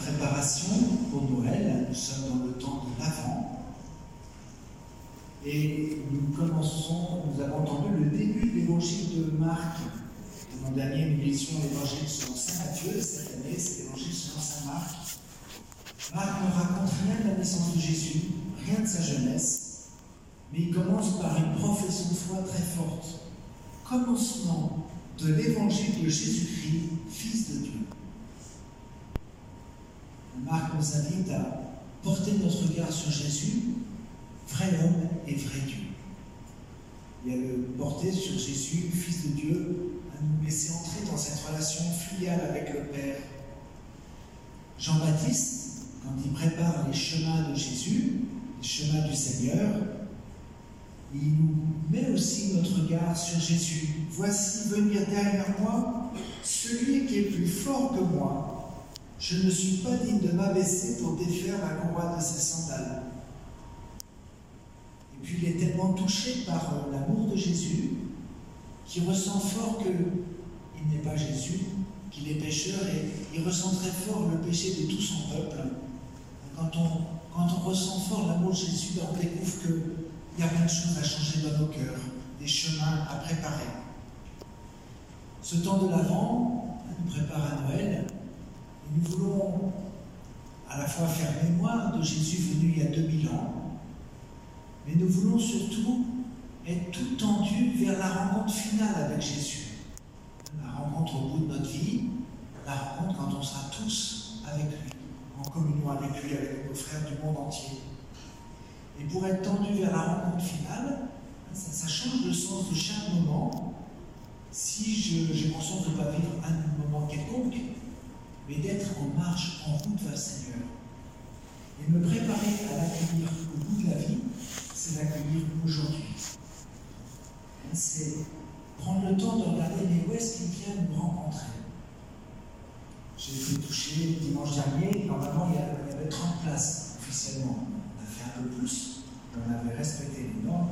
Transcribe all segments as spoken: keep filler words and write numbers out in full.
préparation pour Noël, nous sommes dans le temps de l'Avent. Et nous commençons, nous avons entendu le début de l'évangile de Marc. L'an dernier, nous lisions l'évangile selon saint Matthieu, cette année, c'est l'évangile selon saint Marc. Marc ne raconte rien de la naissance de Jésus, rien de sa jeunesse, mais il commence par une profession de foi très forte. Commencement de l'évangile de Jésus-Christ, Fils de Dieu. Marc nous invite à porter notre regard sur Jésus, vrai homme et vrai Dieu. Et à le porter sur Jésus, Fils de Dieu, à nous laisser entrer dans cette relation filiale avec le Père. Jean-Baptiste, quand il prépare les chemins de Jésus, les chemins du Seigneur, il nous met aussi notre regard sur Jésus. Voici venir derrière moi celui qui est plus fort que moi. Je ne suis pas digne de m'abaisser pour défaire la courroie de ses sandales. Et puis il est tellement touché par euh, l'amour de Jésus qu'il ressent fort qu'il n'est pas Jésus, qu'il est pécheur, et il ressent très fort le péché de tout son peuple. Quand on, quand on ressent fort l'amour de Jésus, on découvre qu'il y a plein de choses à changer dans nos cœurs, des chemins à préparer. Ce temps de l'Avent nous prépare à Noël. Et nous voulons à la fois faire mémoire de Jésus venu il y a deux mille ans, mais nous voulons surtout être tout tendus vers la rencontre finale avec Jésus. La rencontre au bout de notre vie, la rencontre quand on sera tous avec lui, en communion avec lui, avec nos frères du monde entier. Et pour être tendu vers la rencontre finale, ça, ça change le sens de chaque moment. Si je, j'ai conscience de ne pas vivre un moment quelconque, mais d'être en marche, en route vers le Seigneur. Et me préparer à l'accueillir au bout de la vie, c'est l'accueillir aujourd'hui. C'est prendre le temps de regarder, mais où est-ce qu'il vient nous rencontrer. J'ai été touché dimanche dernier, normalement il y avait trente places officiellement. On a fait un peu plus, on avait respecté les normes.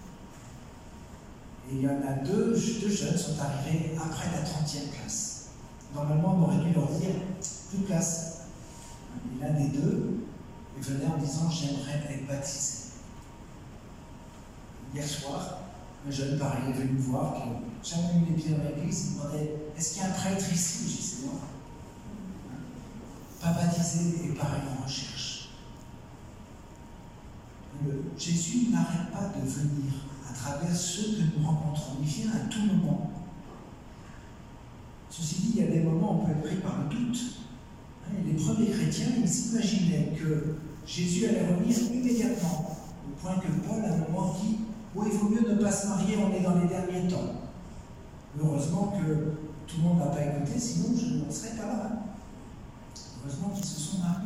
Et il y en a deux, deux jeunes sont arrivés après la trentième place. Normalement, on aurait dû leur dire « plus de place ». Et l'un des deux venait en disant « j'aimerais être baptisé ». Hier soir, un jeune pareil est venu me voir, qui n'a jamais eu les pieds dans l'église, il me demandait « est-ce qu'il y a un prêtre ici ?» Je dis « c'est moi ». Pas baptisé et pareil en recherche. Le, Jésus n'arrête pas de venir à travers ceux que nous rencontrons. Il vient à tout moment. Ceci dit, il y a des moments où on peut être pris par le doute. Les premiers chrétiens, ils s'imaginaient que Jésus allait revenir immédiatement, au point que Paul, à un moment, dit « oh, il vaut mieux ne pas se marier, on est dans les derniers temps ». Heureusement que tout le monde n'a pas écouté, sinon je ne serais pas là. Heureusement qu'ils se sont mariés.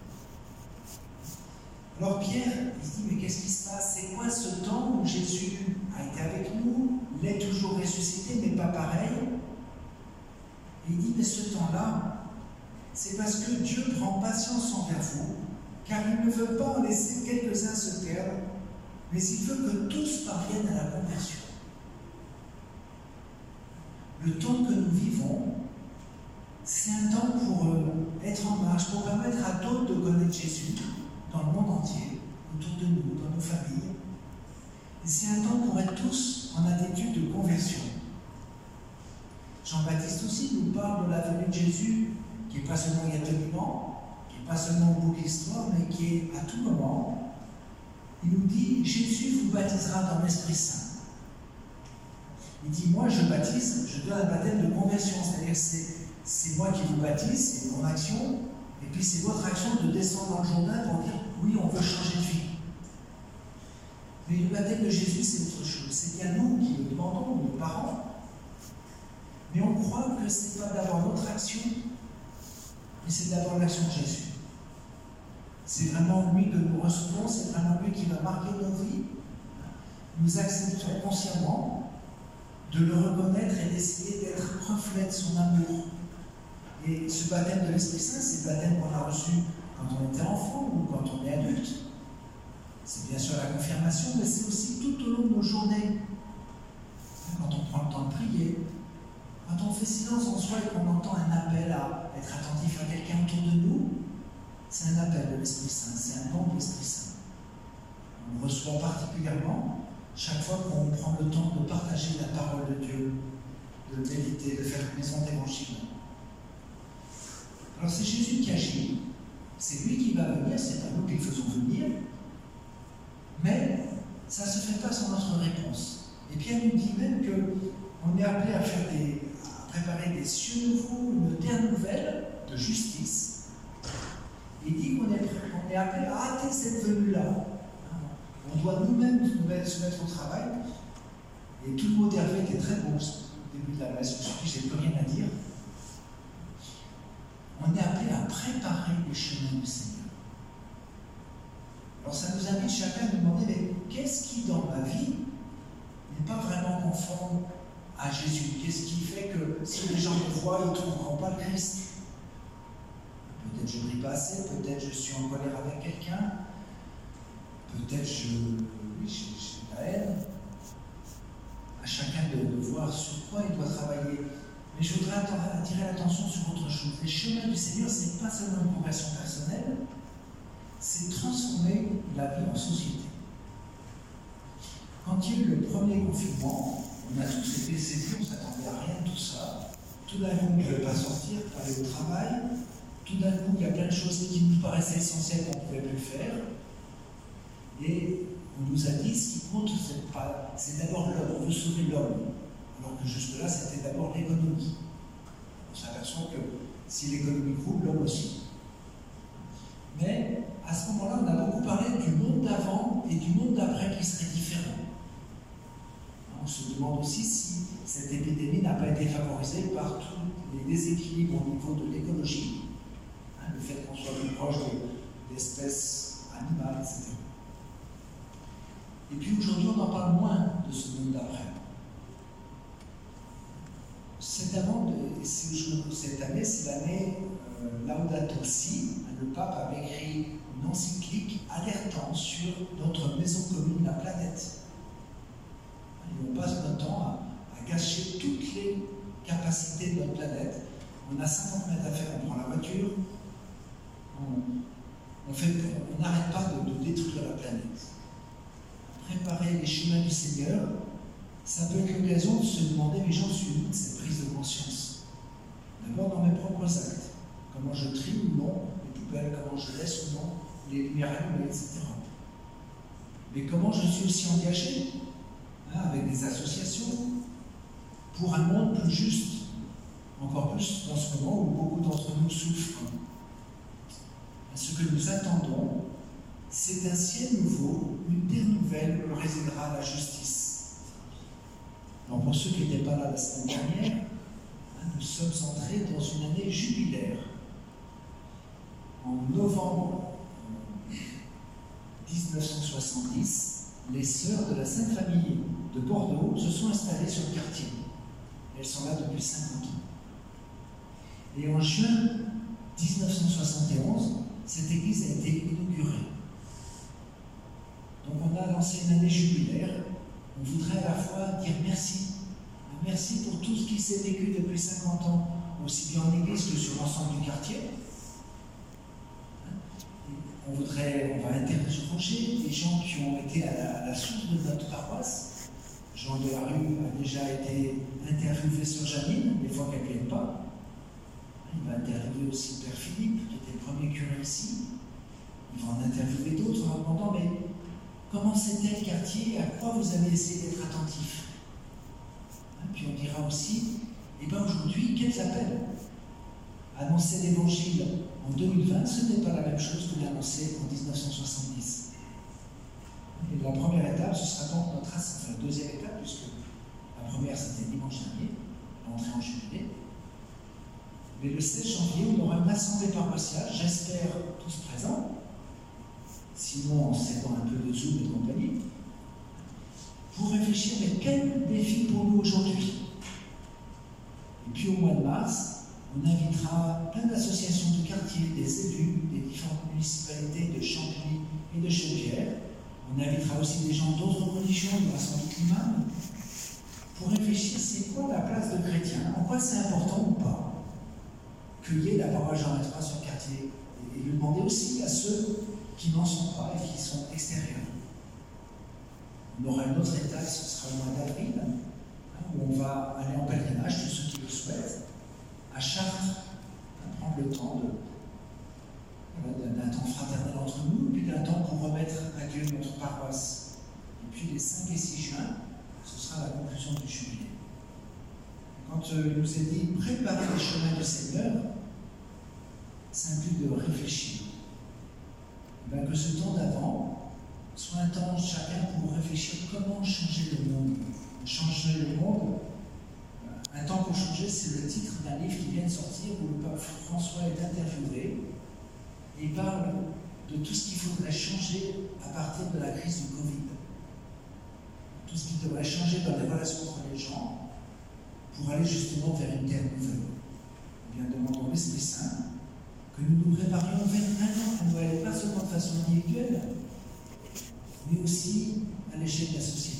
Alors Pierre, il se dit « mais qu'est-ce qui se passe? C'est quoi ce temps où Jésus a été avec nous, il est toujours ressuscité, mais pas pareil ?» Et il dit, mais ce temps-là, c'est parce que Dieu prend patience envers vous, car il ne veut pas en laisser quelques-uns se perdre, mais il veut que tous parviennent à la conversion. Le temps que nous vivons, c'est un temps pour euh, être en marche, pour permettre à d'autres de connaître Jésus dans le monde entier, autour de nous, dans nos familles. Et c'est un temps pour être tous en attitude de conversion. Jean-Baptiste aussi nous parle de la venue de Jésus, qui n'est pas seulement il y a deux mille ans, qui n'est pas seulement au bout de l'histoire, mais qui est à tout moment. Il nous dit, Jésus vous baptisera dans l'Esprit Saint. Il dit, moi je baptise, je donne un baptême de conversion, c'est-à-dire c'est, c'est moi qui vous baptise, c'est mon action, et puis c'est votre action de descendre dans le Jourdain pour dire, oui, on veut changer de vie. Mais le baptême de Jésus, c'est autre chose, c'est bien nous qui le demandons, nos parents. Mais on croit que ce n'est pas d'abord notre action, mais c'est d'abord l'action de Jésus. C'est vraiment lui que nous recevons, c'est vraiment lui qui va marquer nos vies. Nous acceptons consciemment de le reconnaître et d'essayer d'être reflet de son amour. Et ce baptême de l'Esprit Saint, c'est le baptême qu'on a reçu quand on était enfant ou quand on est adulte. C'est bien sûr la confirmation, mais c'est aussi tout au long de nos journées. Quand on prend le temps de prier, quand on fait silence en soi et qu'on entend un appel à être attentif à quelqu'un autour de nous, c'est un appel de l'Esprit Saint, c'est un don de l'Esprit Saint. On le reçoit particulièrement chaque fois qu'on prend le temps de partager la parole de Dieu, de méditer, de faire une maison d'évangile. Alors c'est Jésus qui agit, c'est lui qui va venir, c'est pas nous qui le faisons venir, mais ça ne se fait pas sans notre réponse. Et Pierre nous dit même qu'on est appelé à, faire des, à préparer des cieux nouveaux, une terre nouvelle de justice. Il dit qu'on est, on est appelé à hâter cette venue-là. On doit nous-mêmes nous mettre, se mettre au travail. Et tout le mot d'Hervé était très beau au début de la messe, je n'ai plus rien à dire. On est appelé à préparer les chemins du Seigneur. Alors ça nous invite chacun à nous demander, mais qu'est-ce qui dans ma vie n'est pas vraiment conforme à Jésus? Qu'est-ce qui fait que si les gens me voient, ils ne trouveront pas le Christ? Peut-être je ne prie pas assez, peut-être je suis en colère avec quelqu'un, peut-être je, oui, j'ai de la haine. À chacun de, de voir sur quoi il doit travailler. Mais je voudrais attirer l'attention sur autre chose. Les chemins du Seigneur, ce n'est pas seulement une progression personnelle, c'est transformer la vie en société. Quand il y a eu le premier confinement, on a tous été saisis, on ne s'attendait à rien de tout ça. Tout d'un coup, on ne pouvait pas sortir, pas aller au travail. Tout d'un coup, il y a plein de choses qui nous paraissaient essentielles qu'on ne pouvait plus faire. Et on nous a dit, ce qui compte, c'est, pas, c'est d'abord l'homme, on veut sauver l'homme. Alors que jusque-là, c'était d'abord l'économie. On s'aperçoit que si l'économie groupe, l'homme aussi. Mais à ce moment-là, on a beaucoup parlé du monde d'avant et du monde d'après qui serait différent. On se demande aussi si cette épidémie n'a pas été favorisée par tous les déséquilibres au niveau de l'écologie, hein, le fait qu'on soit plus proche de, d'espèces animales, et cetera. Et puis aujourd'hui, on en parle moins de ce monde d'après. Cette, avant de, cette année, c'est l'année euh, Laudato Si. Le pape avait écrit une encyclique alertant sur notre maison commune, la planète. Et on passe notre temps à, à gâcher toutes les capacités de notre planète. On a cinquante mètres à faire, on prend la voiture, on, on, fait, on n'arrête pas de, de détruire la planète. Préparer les chemins du Seigneur, ça peut être l'occasion de se demander, mais j'en suis où de cette prise de conscience? D'abord dans mes propres actes, comment je trie ou non les poubelles, comment je laisse ou non les lumières allumées, et cetera. Mais comment je suis aussi engagé, hein, avec des associations, pour un monde plus juste, encore plus dans ce moment où beaucoup d'entre nous souffrent. Ce que nous attendons, c'est un ciel nouveau, une terre nouvelle où résidera la justice. Alors pour ceux qui n'étaient pas là la semaine dernière, hein, nous sommes entrés dans une année jubilaire. En novembre dix-neuf cent soixante-dix, les sœurs de la Sainte Famille de Bordeaux se sont installées sur le quartier. Elles sont là depuis cinquante ans. Et en juin dix-neuf cent soixante et onze, cette église a été inaugurée. Donc on a lancé une année jubilaire. On voudrait à la fois dire merci. Merci pour tout ce qui s'est vécu depuis cinquante ans, aussi bien en église que sur l'ensemble du quartier. On voudrait, on va interroger les gens qui ont été à la, à la source de notre paroisse. Jean Delarue a déjà été interviewé sur Janine, des fois qu'elle ne vienne pas. Il va interviewer aussi Père Philippe, qui était le premier curé ici. Il va en interviewer d'autres en demandant, mais comment c'était le quartier? À quoi vous avez essayé d'être attentif? Hein, puis on dira aussi, et bien aujourd'hui, quels appels? Annoncer l'évangile en deux mille vingt, ce n'est pas la même chose que l'annoncer en dix-neuf cent soixante-dix. Et la première étape, ce sera donc notre enfin, la deuxième étape, puisque la première c'était dimanche dernier, l'entrée en jubilé. Mais le seize janvier, on aura une assemblée paroissiale, j'espère tous présents, sinon en s'aidant un peu de Zoom et de compagnie, pour réfléchir mais quel défi pour nous aujourd'hui. Et puis au mois de mars, on invitera plein d'associations de quartier, des élus, des différentes municipalités de Champigny et de Chaudière. On invitera aussi des gens d'autres religions, il y aura sans doute l'imam, pour réfléchir c'est quoi la place de chrétien, en quoi c'est important ou pas qu'il y ait la parole Jean vingt-trois sur le quartier. Et le demander aussi à ceux qui n'en sont pas et qui sont extérieurs. On aura une autre étape, ce sera le mois d'avril, hein, où on va aller en pèlerinage, tous ceux qui le souhaitent, à Chartres, à prendre le temps de, voilà, d'un temps fraternel entre nous, puis d'un temps pour remettre à Dieu notre paroisse. Et puis les cinq et six juin, ce sera la conclusion du jubilé. Quand euh, il nous est dit préparer les chemins du Seigneur, ça implique de réfléchir. Et bien que ce temps d'avant soit un temps chacun pour réfléchir comment changer le monde. Changer le monde, un temps pour changer, c'est le titre d'un livre qui vient de sortir où le pape François est interviewé et il parle de tout ce qu'il faudrait changer à partir de la crise du Covid. Tout ce qui devrait changer dans les relations entre les gens pour aller justement vers une terre nouvelle. Eh bien, demandons l'Esprit Saint que nous nous préparions vers un an à Noël, pas seulement de façon individuelle, mais aussi à l'échelle de la société.